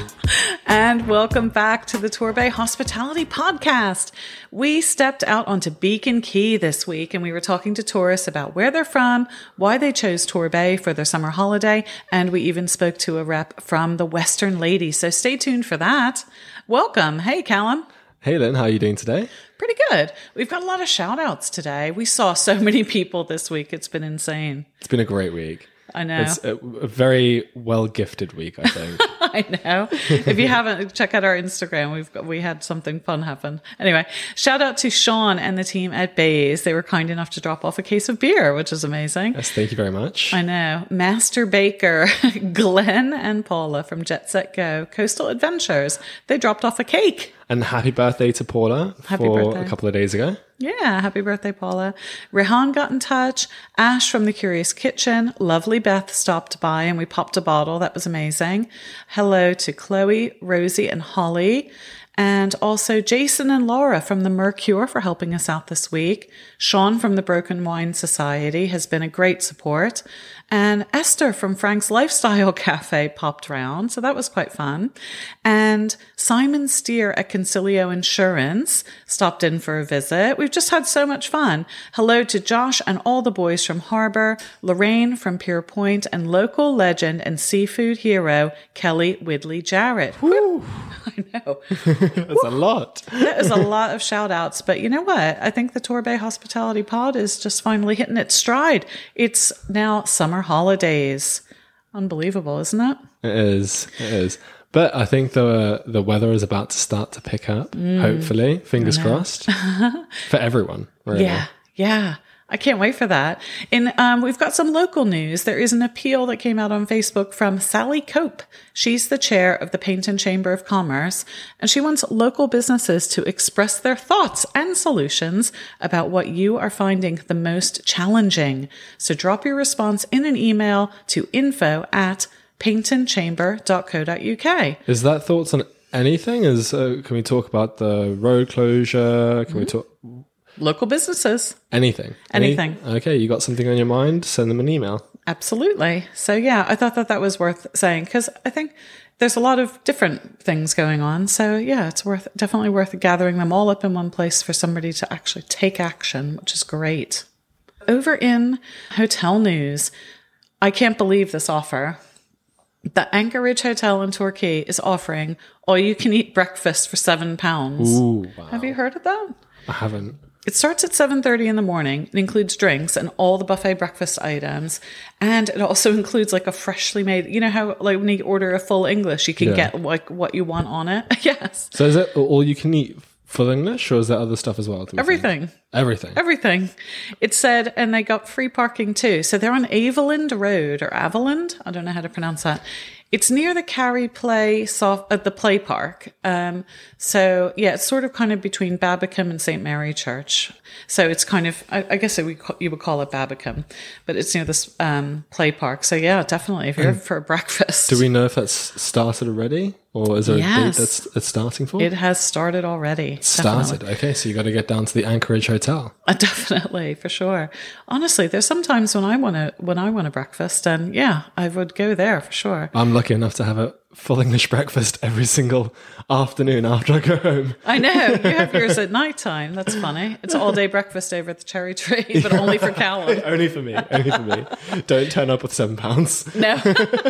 And welcome back to the Torbay Hospitality Podcast. We stepped out onto Beacon Key this week and we were talking to tourists about where they're from, why they chose Torbay for their summer holiday, and we even spoke to a rep from the Western Lady. So stay tuned for that. Welcome. Hey, Callum. Hey, Lynn. How are you doing today? Pretty good. We've got a lot of shout outs today. We saw so many people this week. It's been insane. It's been a great week. I know. It's a very well-gifted week, I think. I know. If you haven't, check out our Instagram. We had something fun happen. Anyway, shout out to Sean and the team at Bays. They were kind enough to drop off a case of beer, which is amazing. Yes, thank you very much. I know. Master Baker, Glenn and Paula from Jet Set Go, Coastal Adventures. They dropped off a cake. And happy birthday to Paula a couple of days ago. Yeah, happy birthday, Paula. Rehan got in touch. Ash from The Curious Kitchen. Lovely Beth stopped by and we popped a bottle. That was amazing. Hello to Chloe, Rosie, and Holly. And also Jason and Laura from the Mercure for helping us out this week. Sean from the Broken Wine Society has been a great support. And Esther from Frank's Lifestyle Cafe popped round. So that was quite fun. And Simon Steer at Concilio Insurance stopped in for a visit. We've just had so much fun. Hello to Josh and all the boys from Harbour, Lorraine from Pier Point, and local legend and seafood hero, Kelly Widley Jarrett. Woo. I know. That's a lot. That is a lot of shout outs. But you know what? I think the Torbay Hospitality Pod is just finally hitting its stride. It's now summer holidays. Unbelievable, isn't it? It is. It is. But I think the weather is about to start to pick up, hopefully. Fingers crossed. For everyone, really. Yeah. I can't wait for that. And we've got some local news. There is an appeal that came out on Facebook from Sally Cope. She's the chair of the Paignton Chamber of Commerce, and she wants local businesses to express their thoughts and solutions about what you are finding the most challenging. So drop your response in an email to info@paigntonschamber.co.uk. Is that thoughts on anything? Can we talk about the road closure? Can we talk... Local businesses. Anything. Okay, you got something on your mind? Send them an email. Absolutely. So yeah, I thought that was worth saying because I think there's a lot of different things going on. So yeah, it's definitely worth gathering them all up in one place for somebody to actually take action, which is great. Over in hotel news, I can't believe this offer. The Anchorage Hotel in Torquay is offering all-you-can-eat breakfast for £7. Ooh, wow. Have you heard of that? I haven't. It starts at 7:30 in the morning. It includes drinks and all the buffet breakfast items. And it also includes like a freshly made, you know how like when you order a full English, you can get like what you want on it. Yes. So is it all you can eat full English or is there other stuff as well? Everything. It said, and they got free parking too. So they're on Aveland Road or Aveland. I don't know how to pronounce that. It's near the Carey Play at the Play Park. So yeah, it's sort of kind of between Babbacombe and St. Mary Church. So it's kind of, I guess you would call it Babbacombe, but it's near this Play Park. So yeah, definitely if you're for a breakfast. Do we know if that's started already? Or is there a date that's it's starting for? It has started already. Started. Okay, so you got to get down to the Anchorage Hotel. Definitely, for sure. Honestly, there's sometimes when I want a breakfast, and yeah, I would go there for sure. I'm lucky enough to have a full English breakfast every single afternoon after I go home. I know. You have yours at night time. That's funny. It's all day breakfast over at the Cherry Tree, but only for Callum. Only for me. Don't turn up with £7. No.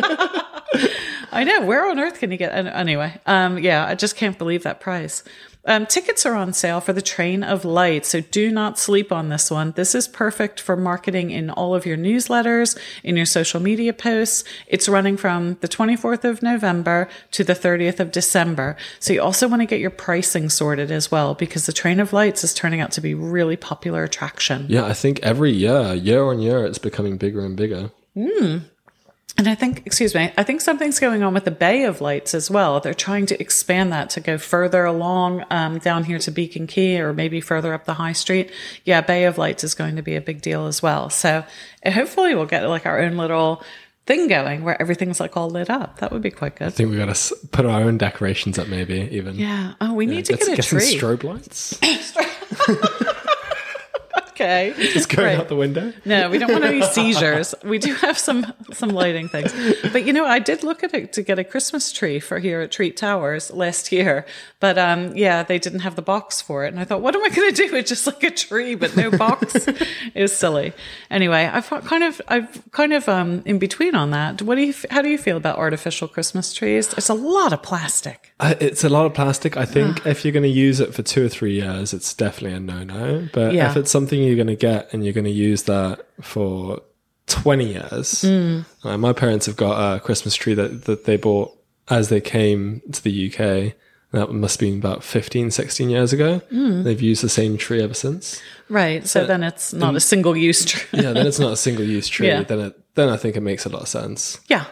I know. Where on earth can you get... Anyway, yeah, I just can't believe that price. Tickets are on sale for the Train of Light, so do not sleep on this one. This is perfect for marketing in all of your newsletters, in your social media posts. It's running from the 24th of November to the 30th of December. So you also want to get your pricing sorted as well, because the Train of Lights is turning out to be really popular attraction. Yeah, I think every year on year, it's becoming bigger and bigger. And I think something's going on with the Bay of Lights as well. They're trying to expand that to go further along down here to Beacon Key or maybe further up the high street. Yeah, Bay of Lights is going to be a big deal as well. So hopefully we'll get like our own little thing going where everything's like all lit up. That would be quite good. I think we got to put our own decorations up maybe even. Yeah. Oh, we need to get a some tree. strobe lights. Okay. Just going out the window. No, we don't want any seizures. We do have some lighting things. But, I did look at it to get a Christmas tree for here at Treat Towers last year. But, they didn't have the box for it. And I thought, what am I going to do with just like a tree, but no box? It was silly. Anyway, I've kind of in between on that. How do you feel about artificial Christmas trees? It's a lot of plastic. It's a lot of plastic. I think if you're going to use it for 2 or 3 years, it's definitely a no-no. But if it's something you're going to get and you're going to use that for 20 years, my parents have got a Christmas tree that they bought as they came to the UK. That must have been about 15, 16 years ago. They've used the same tree ever since. Right. So then it's not a single-use tree. Yeah, then it's not a single-use tree. Yeah. Then I think it makes a lot of sense. Yeah.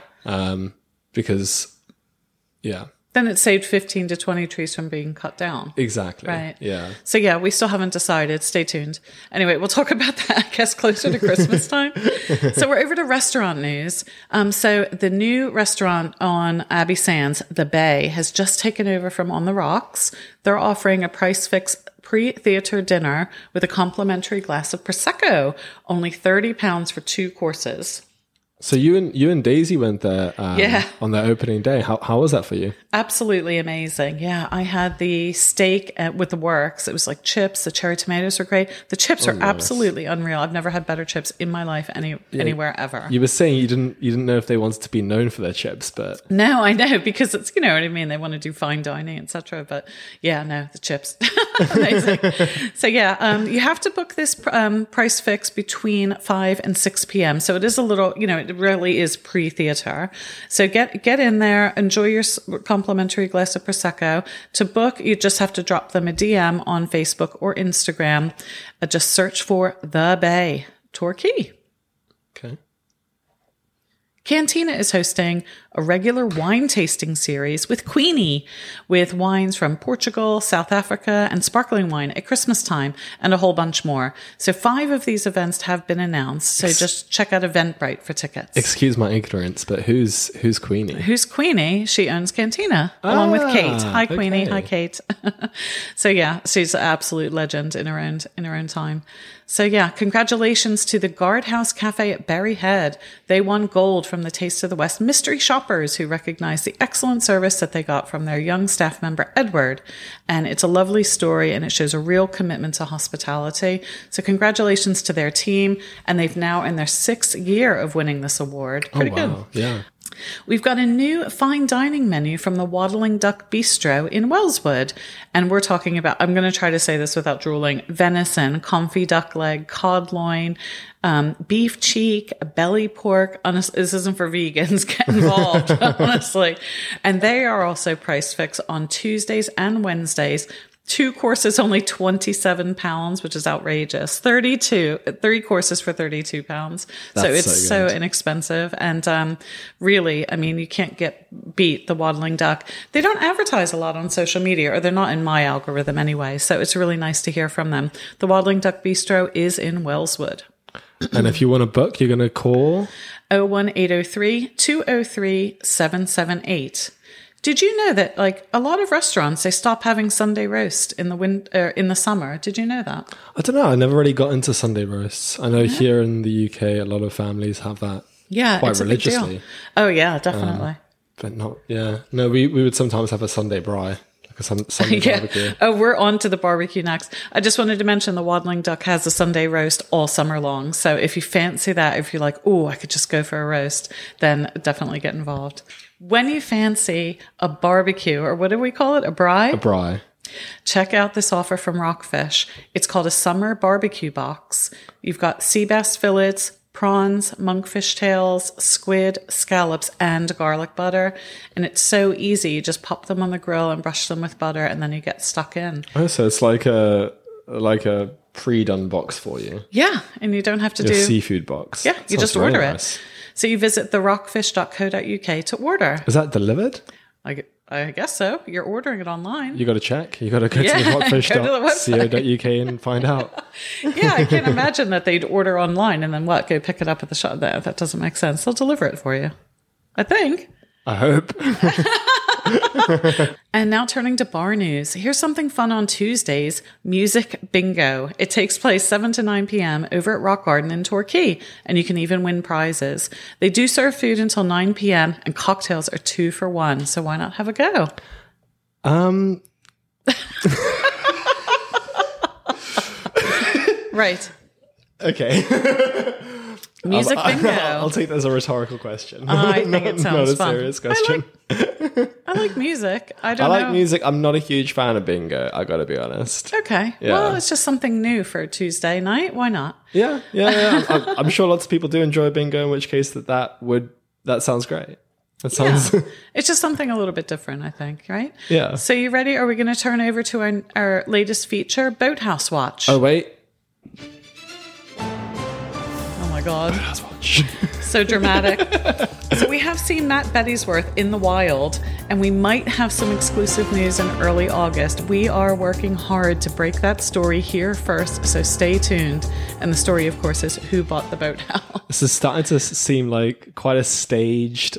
Because, yeah. Then it saved 15 to 20 trees from being cut down. Exactly. Right. Yeah. So yeah, we still haven't decided. Stay tuned. Anyway, we'll talk about that, I guess, closer to Christmas time. So we're over to restaurant news. So the new restaurant on Abbey Sands, The Bay, has just taken over from On the Rocks. They're offering a price fix pre-theater dinner with a complimentary glass of Prosecco. Only £30 for 2 courses. So you and Daisy went there on the opening day. How was that for you? Absolutely amazing. Yeah, I had the steak with the works. It was like chips. The cherry tomatoes were great. The chips are absolutely unreal. I've never had better chips in my life anywhere ever. You were saying you didn't know if they wanted to be known for their chips, but no, I know, because it's, you know what I mean. They want to do fine dining, etc. But yeah, no, the chips, amazing. So yeah, you have to book this price fix between 5 and 6 p.m. So it is a little, it really is pre-theater. So get in there, enjoy your complimentary glass of Prosecco. To book, you just have to drop them a DM on Facebook or Instagram. Just search for The Bay, Torquay. okay. Cantina is hosting a regular wine tasting series with Queenie, with wines from Portugal, South Africa, and sparkling wine at Christmas time, and a whole bunch more. So 5 of these events have been announced. So just check out Eventbrite for tickets. Excuse my ignorance, but who's Queenie? Who's Queenie? She owns Cantina along with Kate. Hi, Queenie. Okay. Hi, Kate. So yeah, she's an absolute legend in her own time. So yeah, congratulations to the Guardhouse Cafe at Berry Head. They won gold from the Taste of the West mystery shoppers who recognized the excellent service that they got from their young staff member, Edward. And it's a lovely story, and it shows a real commitment to hospitality. So congratulations to their team. And they've now in their 6th year of winning this award. Pretty good. Yeah. We've got a new fine dining menu from the Waddling Duck Bistro in Wellswood. And we're talking about, I'm going to try to say this without drooling, venison, comfy duck leg, cod loin, beef cheek, belly pork. Honestly, this isn't for vegans. Get involved, honestly. And they are also price fixed on Tuesdays and Wednesdays. 2 courses, only £27, which is outrageous. 3 courses for £32. So it's so inexpensive. And really, I mean, you can't beat the Waddling Duck. They don't advertise a lot on social media, or they're not in my algorithm anyway. So it's really nice to hear from them. The Waddling Duck Bistro is in Wellswood. And if you want to book, you're going to call 01803 203 778. Did you know that, like, a lot of restaurants, they stop having Sunday roast in the summer? Did you know that? I don't know. I never really got into Sunday roasts. I know here in the UK, a lot of families have that quite it's religiously. A big deal. Oh, yeah, definitely. But not, yeah. No, we would sometimes have a Sunday braai, like a Sunday barbecue. Oh, we're on to the barbecue next. I just wanted to mention the Waddling Duck has a Sunday roast all summer long. So if you fancy that, if you're like, oh, I could just go for a roast, then definitely get involved. When you fancy a barbecue, or what do we call it? A braai? A braai. Check out this offer from Rockfish. It's called a summer barbecue box. You've got sea bass fillets, prawns, monkfish tails, squid, scallops, and garlic butter. And it's so easy. You just pop them on the grill and brush them with butter, and then you get stuck in. Oh, so it's like a pre-done box for you. Yeah, and you don't have to do seafood box. Yeah, you just order nice. it. So you visit therockfish.co.uk to order. Is that delivered? I guess so. You're ordering it online. You got to check. You got to go to therockfish.co.uk and find out. Yeah, I can't imagine that they'd order online and then go pick it up at the shop. That doesn't make sense. They'll deliver it for you, I think. I hope. And now turning to bar news. Here's something fun on Tuesdays, Music Bingo. It takes place 7 to 9 p.m. over at Rock Garden in Torquay, and you can even win prizes. They do serve food until 9 p.m. and cocktails are 2 for 1, so why not have a go? Right. Okay. Music Bingo. I'll take that as a rhetorical question. I think it sounds fun. Not a serious question. I like music. I like music. I'm not a huge fan of bingo, I gotta be honest. Okay. Yeah. Well, it's just something new for a Tuesday night. Why not? Yeah. I'm sure lots of people do enjoy bingo, in which case that sounds great. That sounds... It's just something a little bit different, I think, right? Yeah. So you ready? Are we going to turn over to our latest feature, Boathouse Watch? Oh, wait. Oh my God. Boathouse Watch. So dramatic. So we have seen Matt Bettysworth in the wild, and we might have some exclusive news in early August. We are working hard to break that story here first, so stay tuned. And the story, of course, is who bought the boathouse. This is starting to seem like quite a staged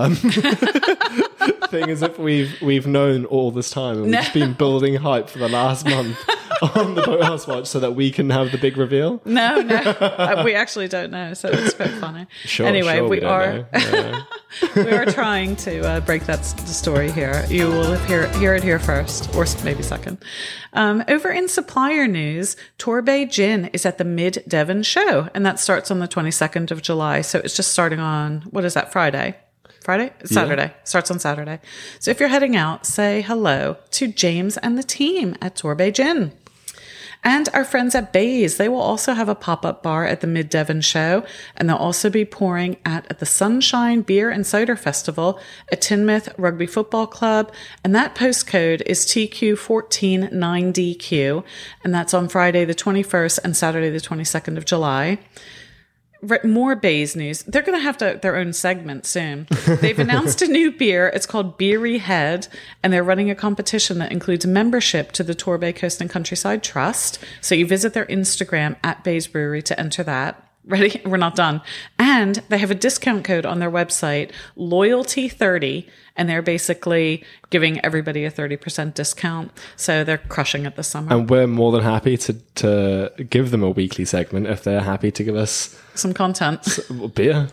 thing, as if we've known all this time, and we've just been building hype for the last month on the Boathouse Watch so that we can have the big reveal. No, we actually don't know, so it's quite funny. Sure, anyway, we are we are trying to break the story here. You will hear it here first, or maybe second. Over in supplier news, Torbay Gin is at the Mid Devon show, and that starts on the 22nd of July. So it's just starting on, what is that, Friday? Saturday. Yeah. Starts on Saturday. So if you're heading out, say hello to James and the team at Torbay Gin. And our friends at Bays, they will also have a pop-up bar at the Mid Devon show, and they'll also be pouring at the Sunshine Beer and Cider Festival at Tinmouth Rugby Football Club, and that postcode is TQ149DQ, and that's on Friday the 21st and Saturday the 22nd of July. More Bays news. They're going to have their own segment soon. They've announced a new beer. It's called Beery Head, and they're running a competition that includes membership to the Torbay Coast and Countryside Trust. So you visit their Instagram at Bays Brewery to enter that. Ready? We're not done. And they have a discount code on their website, Loyalty30, and they're basically giving everybody a 30% discount. So they're crushing it this summer. And we're more than happy to give them a weekly segment if they're happy to give us some content. Beer.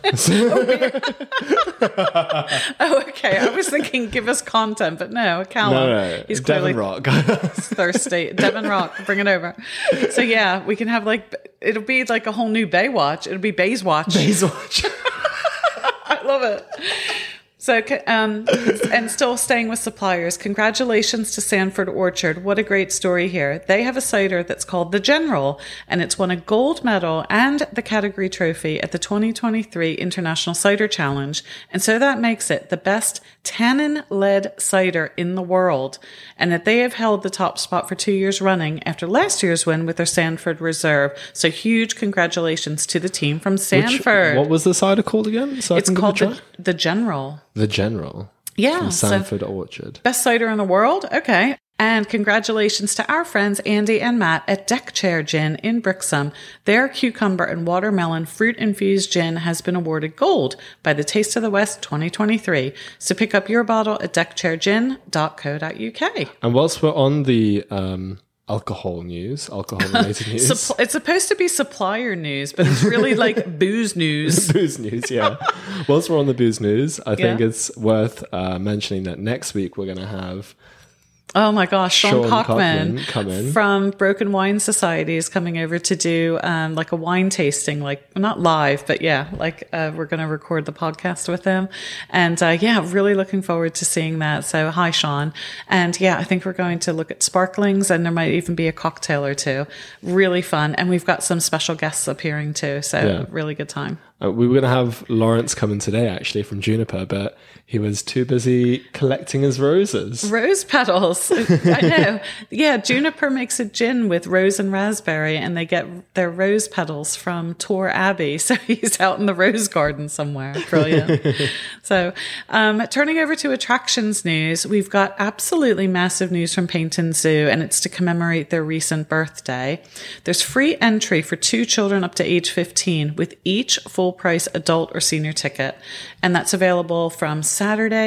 Oh, okay. I was thinking give us content, but no, Callum. No. He's clearly Devon Rock. thirsty. Devon Rock, bring it over. So yeah, we can have it'll be like a whole new Baywatch. It'll be Bayswatch. Bayswatch. I love it. So, and still staying with suppliers, congratulations to Sanford Orchard. What a great story here. They have a cider that's called The General, and it's won a gold medal and the category trophy at the 2023 International Cider Challenge. And so that makes it the best tannin-led cider in the world. And that they have held the top spot for 2 years running after last year's win with their Sanford Reserve. So huge congratulations to the team from Sanford. What was the cider called again? So it's called the General. The General. Yeah. From Sanford Orchard. Best cider in the world? Okay. And congratulations to our friends Andy and Matt at Deck Chair Gin in Brixham. Their cucumber and watermelon fruit-infused gin has been awarded gold by the Taste of the West 2023. So pick up your bottle at deckchairgin.co.uk. And whilst we're on the alcohol-related news. It's supposed to be supplier news, but it's really like booze news. Booze news, yeah. Whilst we're on the booze news, I think it's worth mentioning that next week we're going to have... Oh my gosh, Sean Cockman come in. From Broken Wine Society is coming over to do like a wine tasting, like not live, but yeah, like we're going to record the podcast with him. And really looking forward to seeing that. So hi, Sean. And yeah, I think we're going to look at sparklings, and there might even be a cocktail or two. Really fun. And we've got some special guests appearing too. So really good time. We were going to have Lawrence come in today, actually, from Juniper, but he was too busy collecting his roses. Rose petals. I know. Yeah, Juniper makes a gin with rose and raspberry, and they get their rose petals from Tor Abbey. So he's out in the rose garden somewhere. Brilliant. So turning over to attractions news, we've got absolutely massive news from Paignton Zoo, and it's to commemorate their recent birthday. There's free entry for 2 children up to age 15 with each full price adult or senior ticket, and that's available from Saturday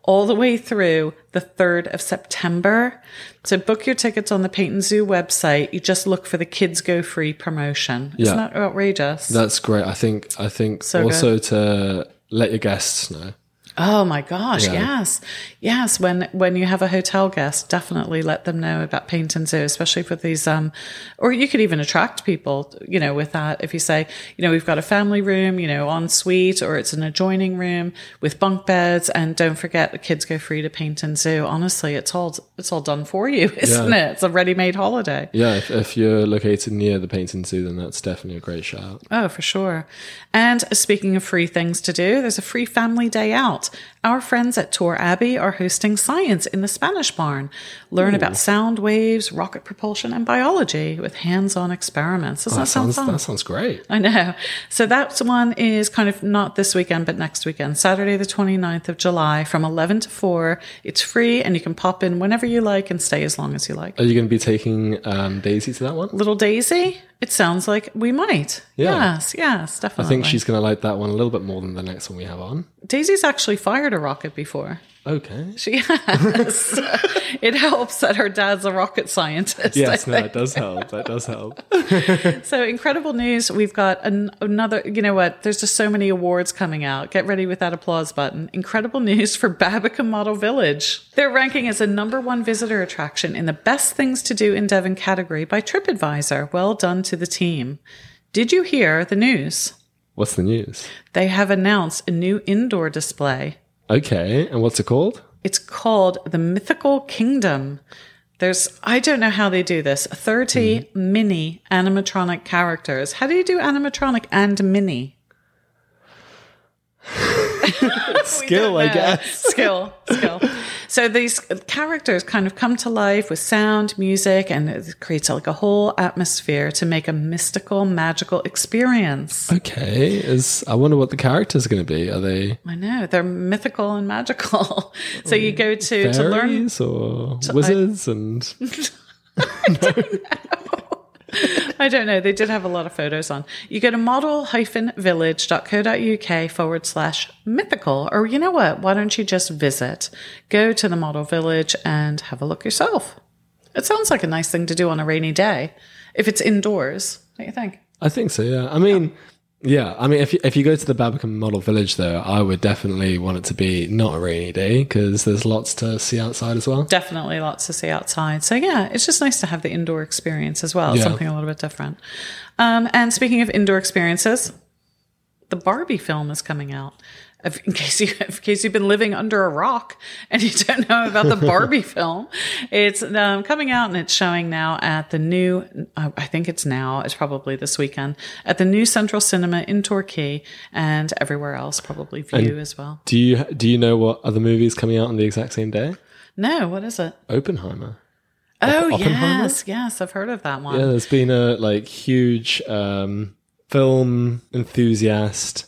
all the way through the 3rd of September. So book your tickets on the Peyton Zoo website. You just look for the Kids Go Free promotion. Isn't that outrageous? That's great. I think so also good. To let your guests know. Oh my gosh, yes. When you have a hotel guest, definitely let them know about Peyton Zoo, especially for these, or you could even attract people, with that. If you say, we've got a family room, en suite, or it's an adjoining room with bunk beds, and don't forget the Kids Go Free to Peyton Zoo. Honestly, it's all done for you, isn't it? It's a ready-made holiday. Yeah, if you're located near the Peyton Zoo, then that's definitely a great shout. Oh, for sure. And speaking of free things to do, there's a free family day out. Our friends at Tor Abbey are hosting Science in the Spanish Barn. Learn about sound waves, rocket propulsion, and biology with hands-on experiments. Doesn't that sound fun? That sounds great. I know. So that one is kind of not this weekend, but next weekend, Saturday the 29th of July from 11 to 4. It's free, and you can pop in whenever you like and stay as long as you like. Are you going to be taking Daisy to that one? Little Daisy? It sounds like we might. Yeah. Yes, definitely. I think she's going to like that one a little bit more than the next one we have on. Daisy's actually fired a rocket before. Okay. She has. It helps that her dad's a rocket scientist. Yes, that does help. That does help. So incredible news. We've got another, there's just so many awards coming out. Get ready with that applause button. Incredible news for Babbacombe Model Village. They're ranking as a #1 visitor attraction in the best things to do in Devon category by TripAdvisor. Well done to the team. Did you hear the news? What's the news? They have announced a new indoor display. Okay, and what's it called? It's called the Mythical Kingdom. I don't know how they do this, 30 mini animatronic characters. How do you do animatronic and mini? Skill, I guess. Skill. So these characters kind of come to life with sound, music, and it creates like a whole atmosphere to make a mystical, magical experience. Okay. I wonder what the characters are going to be. Are they? I know. They're mythical and magical. So you go to learn. Or wizards and... I don't know. I don't know. They did have a lot of photos on. You go to model-village.co.uk/mythical. Or you know what? Why don't you just visit? Go to the Model Village and have a look yourself. It sounds like a nice thing to do on a rainy day. If it's indoors, don't you think? I think so, yeah. I mean, if you go to the Babbacombe Model Village, though, I would definitely want it to be not a rainy day because there's lots to see outside as well. Definitely lots to see outside. So, yeah, it's just nice to have the indoor experience as well. Something a little bit different. And speaking of indoor experiences, the Barbie film is coming out. In case you've been living under a rock and you don't know about the Barbie film, it's coming out and it's showing now at the new, I think it's probably this weekend, at the new Central Cinema in Torquay and everywhere else, probably View as well. Do you know what other movies coming out on the exact same day? No, what is it? Oppenheimer. Oh, yes, I've heard of that one. Yeah, there's been a huge film enthusiast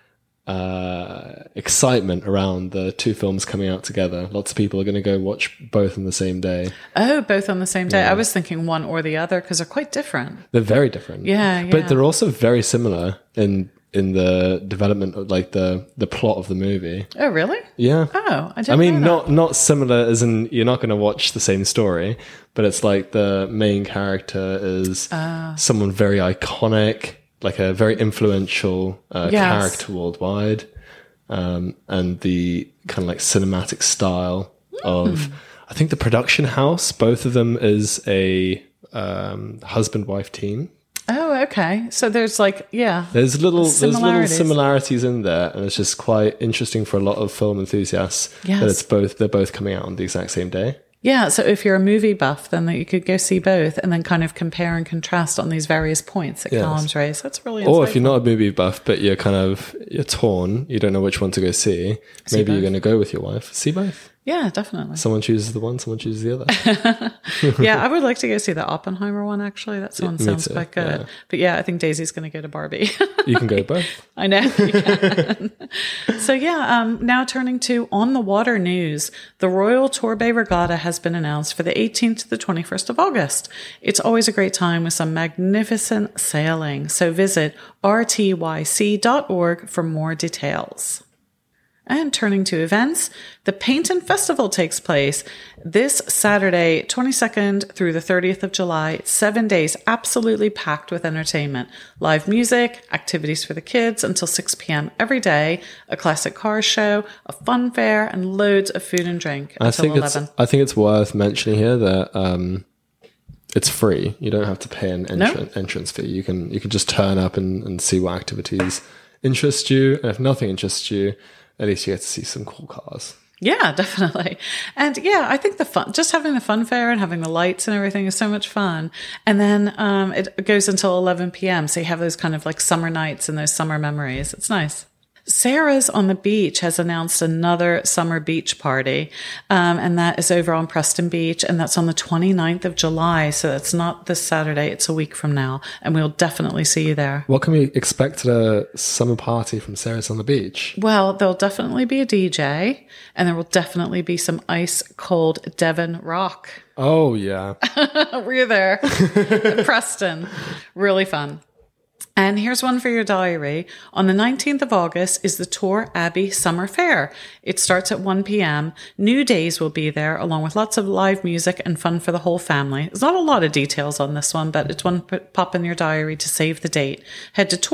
excitement around the two films coming out together. Lots of people are going to go watch both on the same day. Oh, both on the same day. Yeah. I was thinking one or the other because they're quite different. They're very different. Yeah. But they're also very similar in the development of the plot of the movie. Oh, really? Yeah. Oh, I didn't know that. not similar as in you're not going to watch the same story, but it's like the main character is someone very iconic, like a very influential character worldwide, and the kind of like cinematic style of, I think the production house, both of them is a husband-wife team. Oh, okay. So there's there's little similarities in there, and it's just quite interesting for a lot of film enthusiasts that they're both coming out on the exact same day. Yeah, so if you're a movie buff, then you could go see both and then kind of compare and contrast on these various points that Callum's raised. That's really insightful. Or if you're not a movie buff, but you're torn, you don't know which one to go see, maybe you're going to go with your wife. See both. Yeah, definitely. Someone chooses the one, someone chooses the other. Yeah, I would like to go see the Oppenheimer one, actually. That one sounds quite good. Yeah. But yeah, I think Daisy's going to go to Barbie. You can go to both. I know, you can. So yeah, now turning to on the water news. The Royal Torbay Regatta has been announced for the 18th to the 21st of August. It's always a great time with some magnificent sailing. So visit rtyc.org for more details. And turning to events, the Painton Festival takes place this Saturday, 22nd through the 30th of July. 7 days, absolutely packed with entertainment. Live music, activities for the kids until 6 p.m. every day, a classic car show, a fun fair, and loads of food and drink until 11. I think it's worth mentioning here that it's free. You don't have to pay an entrance fee. You can just turn up and see what activities interest you. And if nothing interests you, at least you get to see some cool cars. Yeah, definitely. And yeah, I think just having the fun fair and having the lights and everything is so much fun. And then it goes until 11 p.m. So you have those kind of like summer nights and those summer memories. It's nice. Sarah's on the Beach has announced another summer beach party, and that is over on Preston Beach, and that's on the 29th of July. So that's not this Saturday, it's a week from now, and we'll definitely see you there. What can we expect at a summer party from Sarah's on the Beach? Well, there'll definitely be a DJ, and there will definitely be some ice cold Devon rock. Oh, yeah. We're there at Preston. Really fun. And here's one for your diary. On the 19th of August is the Tor Abbey Summer Fair. It starts at 1 p.m. New Days will be there, along with lots of live music and fun for the whole family. There's not a lot of details on this one, but it's one pop in your diary to save the date. Head to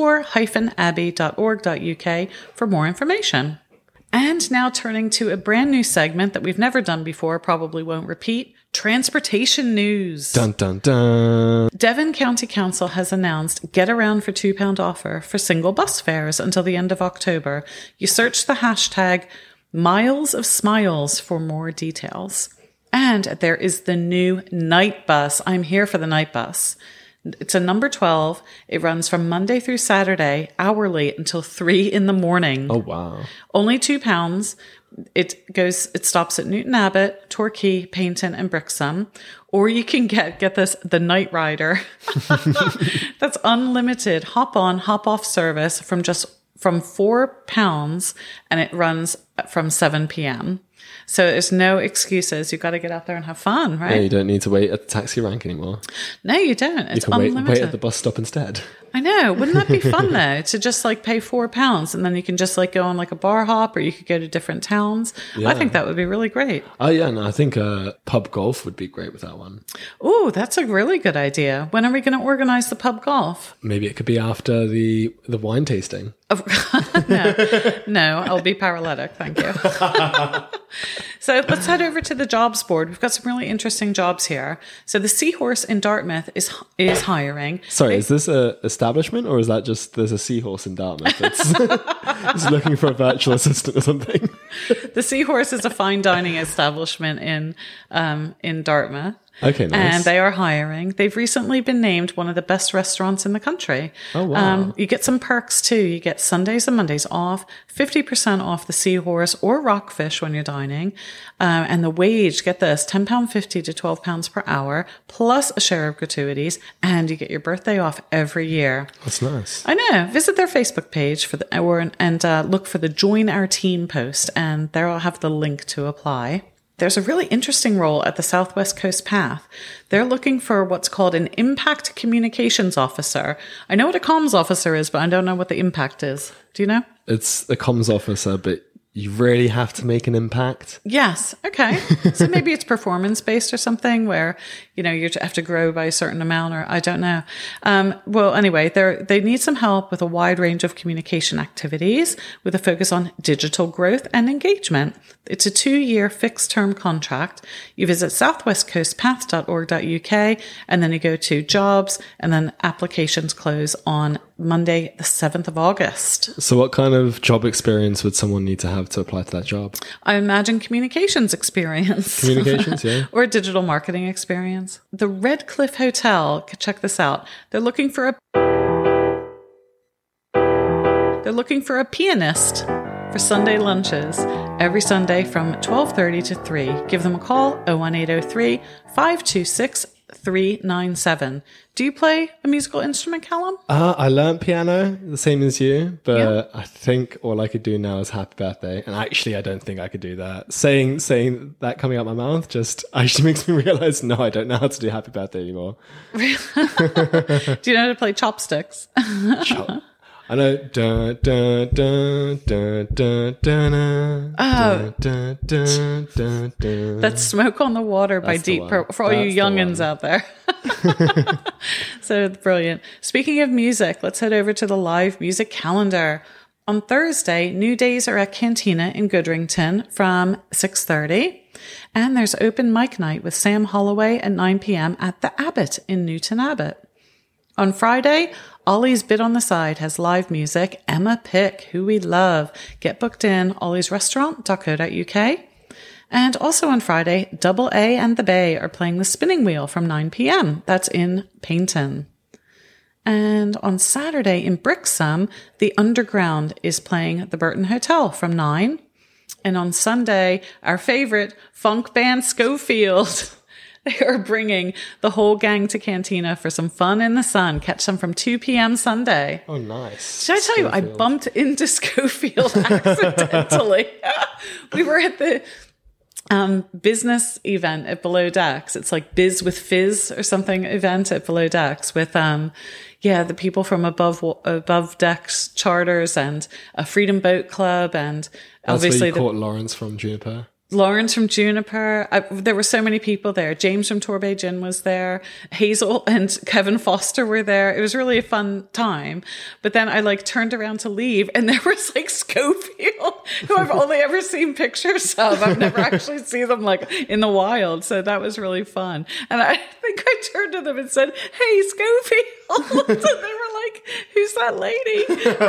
tor-abbey.org.uk for more information. And now turning to a brand new segment that we've never done before, probably won't repeat. Transportation news. Dun, dun, dun. Devon County Council has announced Get Around for £2 offer for single bus fares until the end of October. You search the hashtag Miles of Smiles for more details. And there is the new night bus. I'm here for the night bus. It's a number 12. It runs from Monday through Saturday, hourly until 3 in the morning. Oh, wow. Only £2. It stops at Newton Abbot, Torquay, Paynton, and Brixham. Or you can get this, the Night Rider. That's unlimited hop on, hop off service from £4, and it runs from 7 p.m. So there's no excuses. You've got to get out there and have fun, right? Yeah, you don't need to wait at the taxi rank anymore. No, you don't. It's unlimited. You can wait at the bus stop instead. I know. Wouldn't that be fun though? To just like pay £4 and then you can just like go on like a bar hop, or you could go to different towns. Yeah. I think that would be really great. Oh yeah, no, I think pub golf would be great with that one. Oh, that's a really good idea. When are we going to organize the pub golf? Maybe it could be after the wine tasting. No, I'll be paralytic. Thank you. So let's head over to the jobs board. We've got some really interesting jobs here. So the Seahorse in Dartmouth is hiring. Sorry, is this a establishment, or is that just there's a seahorse in Dartmouth that's it's looking for a virtual assistant or something? The Seahorse is a fine dining establishment in Dartmouth. Okay, nice. And they are hiring. They've recently been named one of the best restaurants in the country. Oh, wow. You get some perks too. You get Sundays and Mondays off, 50% off the Seahorse or Rockfish when you're dining. And the wage, get this, £10.50 to £12 per hour, plus a share of gratuities, and you get your birthday off every year. That's nice. I know. Visit their Facebook page and look for the Join Our Team post, and there I'll have the link to apply. There's a really interesting role at the Southwest Coast Path. They're looking for what's called an Impact Communications Officer. I know what a comms officer is, but I don't know what the impact is. Do you know? It's the comms officer, but you really have to make an impact. Yes. Okay. So maybe it's performance-based or something where, you have to grow by a certain amount, or I don't know. Well, anyway, they need some help with a wide range of communication activities with a focus on digital growth and engagement. It's a 2-year fixed-term contract. You visit southwestcoastpath.org.uk, and then you go to jobs, and then applications close on Monday, the 7th of August. So what kind of job experience would someone need to have to apply to that job? I imagine communications experience. Communications, yeah. Or digital marketing experience. The Red Cliff Hotel, check this out. They're looking for a pianist for Sunday lunches every Sunday from 12:30 to 3. Give them a call, 01803 526 397. Do you play a musical instrument, Callum? I learned piano, the same as you, but I think all I could do now is Happy Birthday. And actually, I don't think I could do that. Saying that coming out my mouth just actually makes me realize, no, I don't know how to do Happy Birthday anymore. Do you know how to play chopsticks? I know. Dun, dun, dun, dun, dun, dun, oh, dun, dun, dun, dun. That's Smoke on the Water by Deep Purple, for all you youngins out there. So brilliant. Speaking of music, let's head over to the live music calendar. On Thursday, New Days are at Cantina in Goodrington from 6:30. And there's open mic night with Sam Holloway at 9 p.m. at the Abbot in Newton Abbot. On Friday, Ollie's Bit on the Side has live music. Emma Pick, who we love. Get booked in olliesrestaurant.co.uk. And also on Friday, Double A and the Bay are playing the Spinning Wheel from 9 p.m. That's in Paignton. And on Saturday in Brixham, the Underground is playing the Burton Hotel from 9. And on Sunday, our favorite funk band Schofield, they are bringing the whole gang to Cantina for some fun in the sun. Catch them from 2 p.m. Sunday. Oh, nice. Should I tell you, I bumped into Schofield accidentally. We were at the business event at Below Decks. It's like Biz with Fizz or something event at Below Decks with the people from above Decks Charters and a Freedom Boat Club, and obviously caught Lawrence from Juniper. There were so many people there. James from Torbay Gin was there. Hazel and Kevin Foster were there. It was really a fun time. But then I turned around to leave, and there was Schofield, who I've only ever seen pictures of. I've never actually seen them in the wild. So that was really fun. And I think I turned to them and said, "Hey, Schofield." And they were like, "Who's that lady?"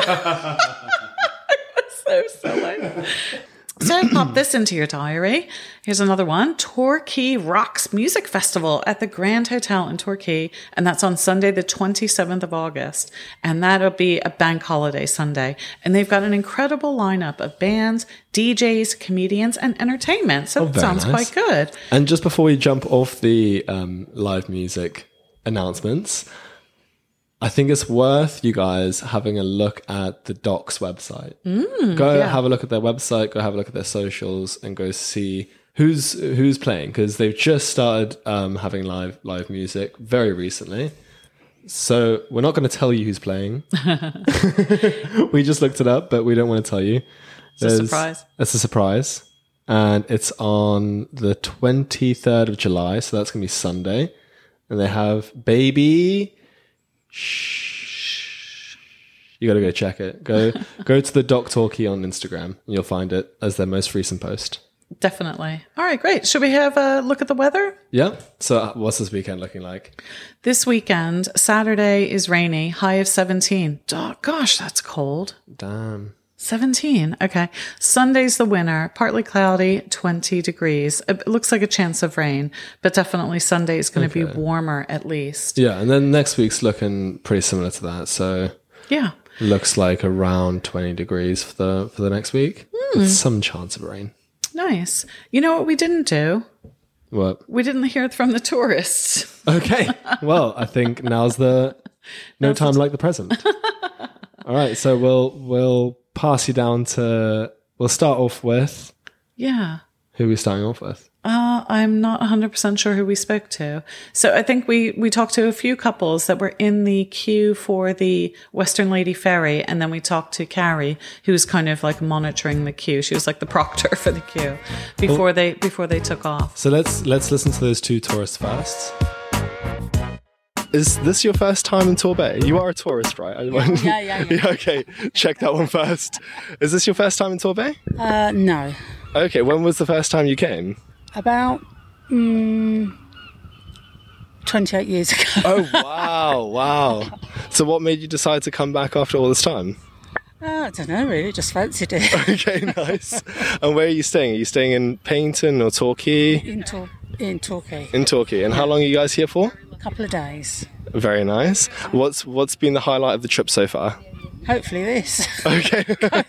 It was so silly. So pop this into your diary. Here's another one. Torquay Rocks Music Festival at the Grand Hotel in Torquay. And that's on Sunday, the 27th of August. And that'll be a bank holiday Sunday. And they've got an incredible lineup of bands, DJs, comedians, and entertainment. So it sounds quite good. And just before we jump off the live music announcements, I think it's worth you guys having a look at the Docs website. Have a look at their website, go have a look at their socials, and go see who's playing, because they've just started having live music very recently. So we're not going to tell you who's playing. We just looked it up, but we don't want to tell you. It's a surprise. It's a surprise. And it's on the 23rd of July, so that's going to be Sunday. And they have Baby... Shh. You got to go check it. Go to the Doc Talkie on Instagram, and you'll find it as their most recent post. Definitely. All right, great. Should we have a look at the weather? Yeah. So what's this weekend looking like? This weekend, Saturday is rainy, high of 17. Oh, gosh, that's cold. Damn. 17. Okay. Sunday's the winner. Partly cloudy, 20 degrees. It looks like a chance of rain, but definitely Sunday is going to be warmer at least. Yeah. And then next week's looking pretty similar to that. So yeah, looks like around 20 degrees for the next week with some chance of rain. Nice. You know what we didn't do? What? We didn't hear from the tourists. Okay. Well, I think now's no time like the present. All right. So we'll pass you down to, we'll start off with. Yeah. Who are we starting off with? I'm not 100% sure who we spoke to. So I think we talked to a few couples that were in the queue for the Western Lady Ferry. And then we talked to Carrie, who was kind of monitoring the queue. She was like the proctor for the queue before they took off. So let's listen to those two tourists first. Is this your first time in Torbay? You are a tourist, right? Yeah. Okay, check that one first. Is this your first time in Torbay? No. Okay, when was the first time you came? About 28 years ago. Oh, wow. So what made you decide to come back after all this time? I don't know, really. Just fancied it. Okay, nice. And where are you staying? Are you staying in Paignton or Torquay? In Torquay. In Torquay. And how long are you guys here for? A couple of days. Very nice. What's been the highlight of the trip so far? Hopefully this. Okay. Okay,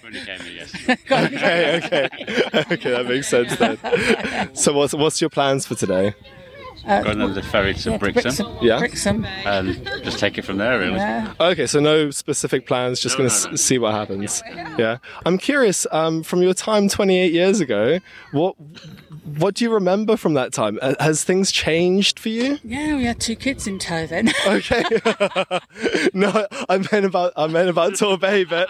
that makes sense then. So what's your plans for today? Going on the ferry to Brixham. Brixham. And just take it from there, really. Yeah. Okay, so no specific plans, just going to see what happens. Yeah. I'm curious, from your time 28 years ago, what do you remember from that time? Has things changed for you? Yeah, we had 2 kids in tow then. Okay. No, I meant about Torbay, but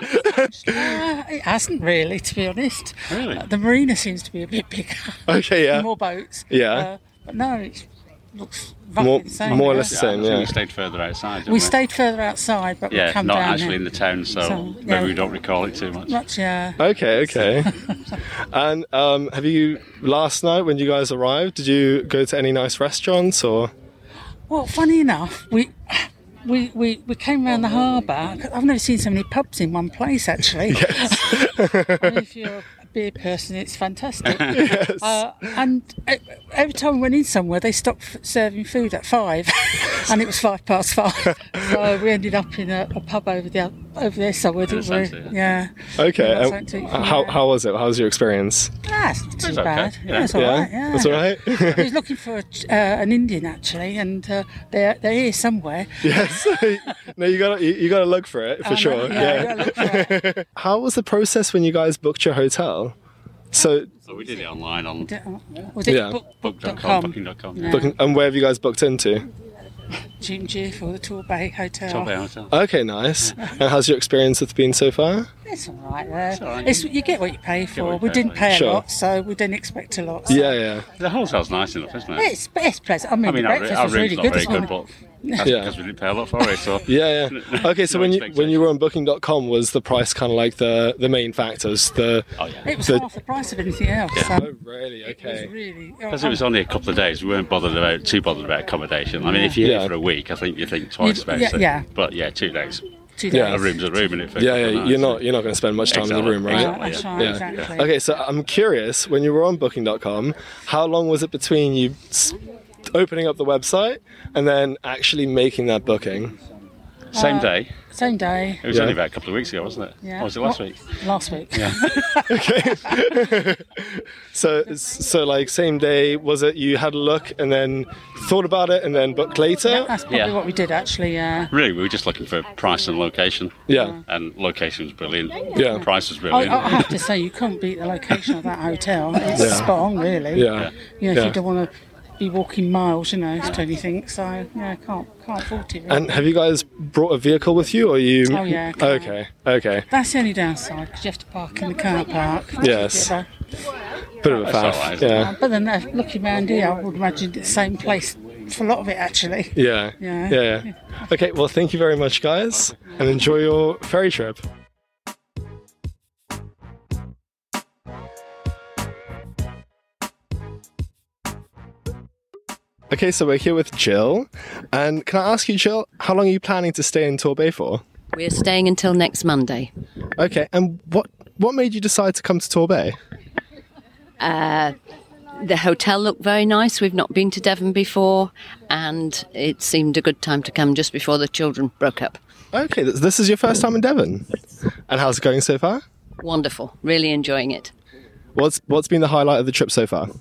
It hasn't really, to be honest. Really? The marina seems to be a bit bigger. okay, yeah. More boats. Yeah. But no, it looks roughly the same. more or less the same, So yeah. we stayed further outside, didn't We stayed further outside, but we come not down actually here. in the town, so yeah. maybe we don't recall it too much. Much, yeah. Okay. And have you, last night when you guys arrived, did you go to any nice restaurants or? Well, funny enough, we came around the harbour. I've never seen so many pubs in one place, actually. Yes. I mean, if you're a beer person, it's fantastic. Yes. And every time we went in somewhere, they stopped serving food at 5, and it was 5:05. So we ended up in a pub over there somewhere, didn't we? Centre, Yeah. Okay. Yeah, something to eat from there. How was it? How was your experience? That's not too okay. bad. Yeah. Yeah, it's all right. Yeah. That's all right. He was looking for an Indian actually, and they're here somewhere. Yes. No, you gotta look for it for sure. Yeah, you gotta look for it. How was the process when you guys booked your hotel? So, So we did it online on Was it Yeah. book.com, book.com? booking.com. Yeah. and where have you guys booked into? Jim G for the Torbay Hotel. Torbay Hotel. Okay, nice. And how's your experience been so far? It's all right there. all right. You get what you pay for. what you We pay didn't for. pay a Sure. lot, so we didn't expect a lot. So. Yeah. The hotel's nice enough, isn't it? It's pleasant. I mean, the our breakfast was room's really not good very as good, well. but that's Yeah. because we didn't pay a lot for it. So Yeah. Okay, so No when you were on Booking.com, was the price kind of like the main factors? It was half the price of anything else. So Oh, really? it Okay. was really. Because it was only a couple of days, we weren't too bothered about accommodation. I mean, if you're Yeah. here for a week, I think you think twice about it. yeah. But 2 days. 2 Yeah. days. A room's a room, innit? Yeah. You're not going to spend much time in the Exactly. room, right? Yeah, that's right, Yeah. exactly. Okay, so I'm curious, when you were on Booking.com, how long was it between you opening up the website and then actually making that booking? Same day. Same day. It was Yeah. only about a couple of weeks ago, wasn't it? Yeah. Or was it last week? Last week. Yeah. So like same day, was it you had a look and then thought about it and then booked later? That's probably Yeah. what we did actually. Yeah. Really, we were just looking for price and location. Yeah. And location was brilliant. Yeah. Price was I brilliant. have to say, you can't beat the location of that hotel. It's Yeah. spot on, really. Yeah. You know, Yeah. if you don't want to be walking miles, to anything. So, yeah, can't fault it. Really. And have you guys brought a vehicle with you, or you? Oh, yeah, car. Okay. That's the only downside, because you have to park in the car park. Yes. But Bit of a That's all faff. right, isn't Yeah. then looking around here, I would imagine it's the same place for a lot of it, actually. Yeah. Yeah. Okay. Well, thank you very much, guys, and enjoy your ferry trip. Okay, so we're here with Jill, and can I ask you, Jill, how long are you planning to stay in Torbay for? We're staying until next Monday. Okay, and what made you decide to come to Torbay? The hotel looked very nice. We've not been to Devon before, and it seemed a good time to come just before the children broke up. Okay, this is your first time in Devon, and how's it going so far? Wonderful. Really enjoying it. What's been the highlight of the trip so far?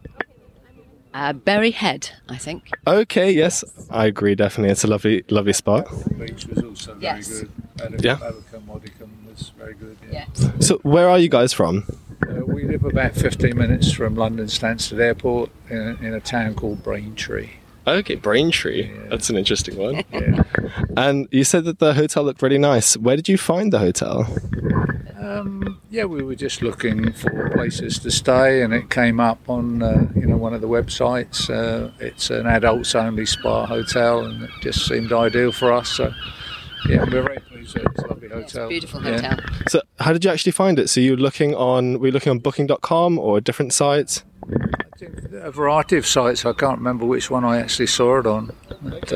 Berry Head, I think. Okay, yes, I agree. Definitely, it's a lovely spot. Beach was also very Yes. good. Yeah. Abercombe, Modicum was very good. Yeah. So, where are you guys from? We live about 15 minutes from London Stansted Airport in a town called Braintree. Okay, Braintree. That's an interesting one. Yeah. And you said that the hotel looked really nice. Where did you find the hotel? Yeah, we were just looking for places to stay, and it came up on one of the websites. It's an adults-only spa hotel, and it just seemed ideal for us. So, yeah, we're very pleased with it. It's a lovely hotel. Beautiful Yeah. hotel. So, how did you actually find it? So, were you looking on Booking.com or a different site? I think a variety of sites. I can't remember which one I actually saw it on. But,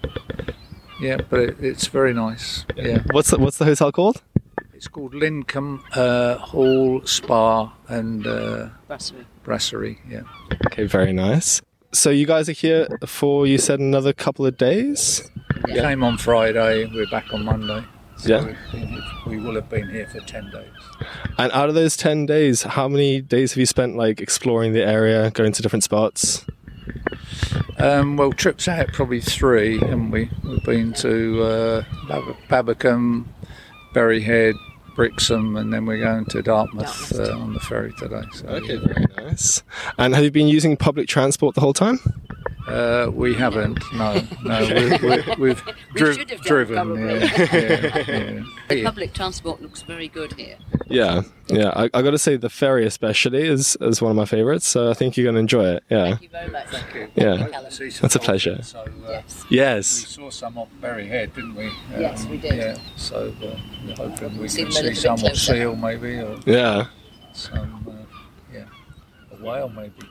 it's very nice. Yeah. What's the hotel called? It's called Lincombe Hall Spa and Brasserie. Brasserie. Yeah. Okay, very nice. So, you guys are here for, you said, another couple of days? We came on Friday. We're back on Monday. So Yeah. we will have been here for 10 days. And out of those 10 days, how many days have you spent like exploring the area, going to different spots? Well, trips out probably 3, haven't we? We've been to Babbacombe, Berry Head, Brixham, and then we're going to Dartmouth on the ferry today. So, okay, very nice. And have you been using public transport the whole time? We haven't. No. We've driven. Yeah. The public transport looks very good here. Yeah. I got to say, the ferry especially is one of my favourites. So I think you're going to enjoy it. Yeah. Thank you very much. Thank you. Yeah, that's a pleasure. So, yes. We saw some off Berry Head, didn't we? Yes, we did. Yeah. So we're hoping we See can them a see little some bit of seal, maybe, or Yeah. some. A whale, maybe.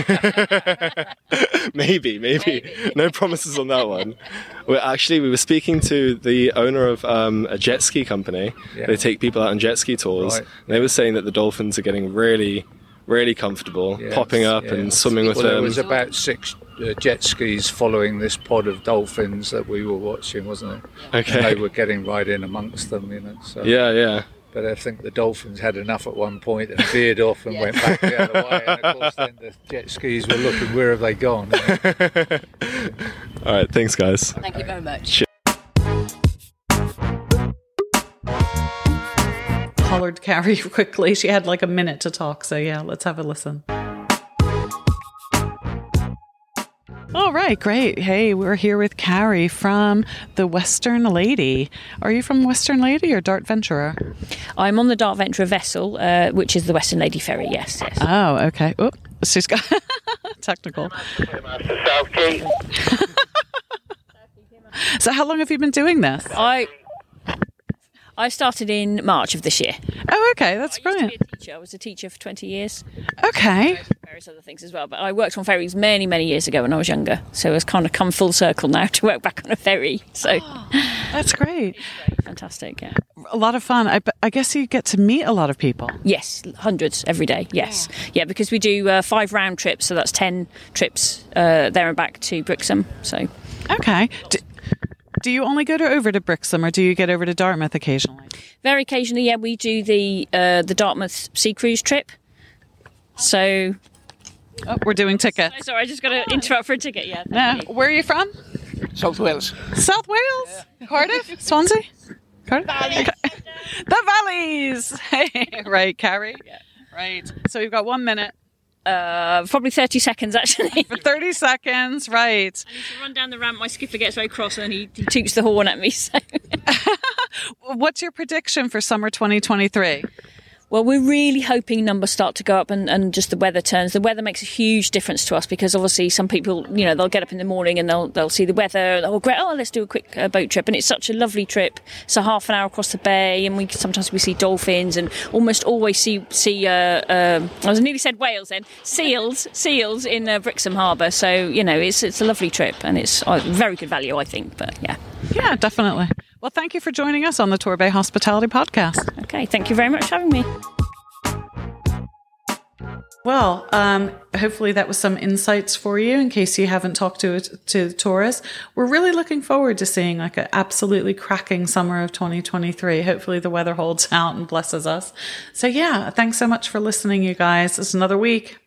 maybe. No promises on that one. We were speaking to the owner of a jet ski company. Yeah. They take people out on jet ski tours. Right. And they were saying that the dolphins are getting really, really comfortable, popping up and swimming with them. There was about 6 jet skis following this pod of dolphins that we were watching, wasn't it? Okay. And they were getting right in amongst them, So. Yeah. But I think the dolphins had enough at one point and veered off and went back the other way. And of course, then the jet skis were looking, where have they gone? All right, thanks, guys. Thank you very much. Collared Carrie quickly. She had like a minute to talk. So yeah, let's have a listen. All right, great. Hey, we're here with Carrie from the Western Lady. Are you from Western Lady or Dart Venturer? I'm on the Dart Venturer vessel, which is the Western Lady ferry, yes. Oh, okay. Oh, she's got technical. So how long have you been doing this? I started in March of this year. Oh, okay. That's brilliant. I was a teacher for 20 years. Okay. Various other things as well. But I worked on ferries many, many years ago when I was younger. So it's kind of come full circle now to work back on a ferry. So that's great. Fantastic, yeah. A lot of fun. I guess you get to meet a lot of people. Yes, hundreds every day, yes. Yeah, because we do 5 round trips, so that's 10 trips there and back to Brixham. So. Okay. Do you only go over to Brixham, or do you get over to Dartmouth occasionally? Very occasionally, yeah. We do the Dartmouth Sea Cruise trip. So... Oh, we're doing tickets. Sorry, I just got to interrupt for a ticket, yeah. No. Where are you from? South Wales. South Wales? Yeah. Cardiff? Swansea? Cardiff? Okay. The Valleys! Hey, right, Carrie? Yeah. Right. So you've got 1 minute. Probably 30 seconds, actually. For 30 seconds, right. I need to run down the ramp. My skipper gets very cross and he toots the horn at me. So. What's your prediction for summer 2023? Well, we're really hoping numbers start to go up and just the weather turns. The weather makes a huge difference to us because obviously some people, they'll get up in the morning and they'll see the weather. Great, let's do a quick boat trip. And it's such a lovely trip. It's a half an hour across the bay and sometimes we see dolphins and almost always see I nearly said whales then, seals in Brixham Harbour. So, it's a lovely trip and it's very good value, I think. But yeah. Yeah, definitely. Well, thank you for joining us on the Torbay Hospitality Podcast. Okay, thank you very much for having me. Well, hopefully that was some insights for you in case you haven't talked to tourists. We're really looking forward to seeing like an absolutely cracking summer of 2023. Hopefully the weather holds out and blesses us. So yeah, thanks so much for listening, you guys. It's another week.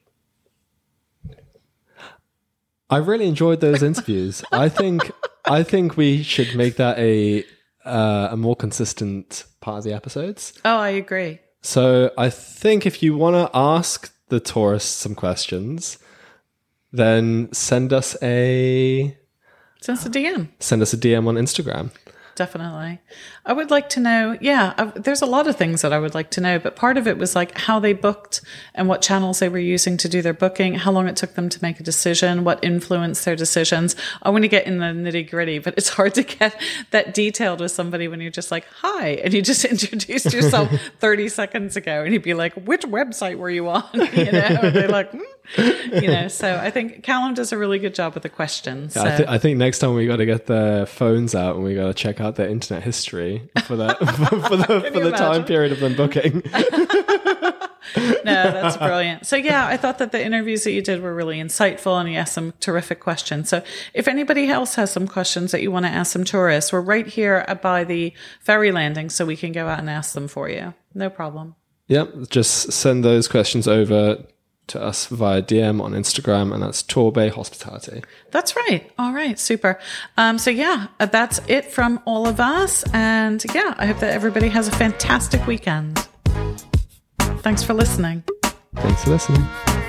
I really enjoyed those interviews. I think we should make that a more consistent part of the episodes. Oh, I agree. So I think if you want to ask the tourists some questions, then send us a DM. Send us a DM on Instagram. Definitely. I would like to know, there's a lot of things that I would like to know, but part of it was like how they booked and what channels they were using to do their booking, how long it took them to make a decision, what influenced their decisions. I want to get in the nitty gritty, but it's hard to get that detailed with somebody when you're just like, hi, and you just introduced yourself 30 seconds ago and you'd be like, which website were you on? And they're like, so I think Callum does a really good job with the questions. Yeah, so. I think next time we got to get the phones out and we got to check out their internet history for that for the time period of them booking. No, that's brilliant. So yeah, I thought that the interviews that you did were really insightful and you asked some terrific questions. So if anybody else has some questions that you want to ask some tourists, we're right here by the ferry landing so we can go out and ask them for you. No problem. Yep, just send those questions over to us via DM on Instagram, and that's Torbay Hospitality. That's right. All right, super. So yeah, that's it from all of us, and yeah, I hope that everybody has a fantastic weekend. Thanks for listening. Thanks for listening.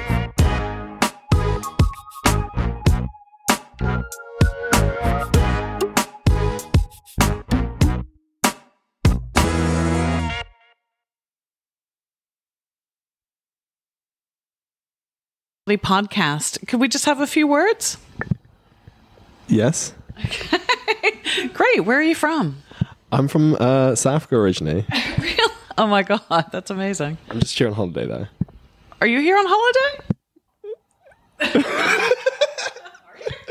Podcast. Could we just have a few words? Yes. Okay. Great. Where are you from? I'm from South Africa originally. Really? Oh my God, that's amazing. I'm just here on holiday though. Are you here on holiday?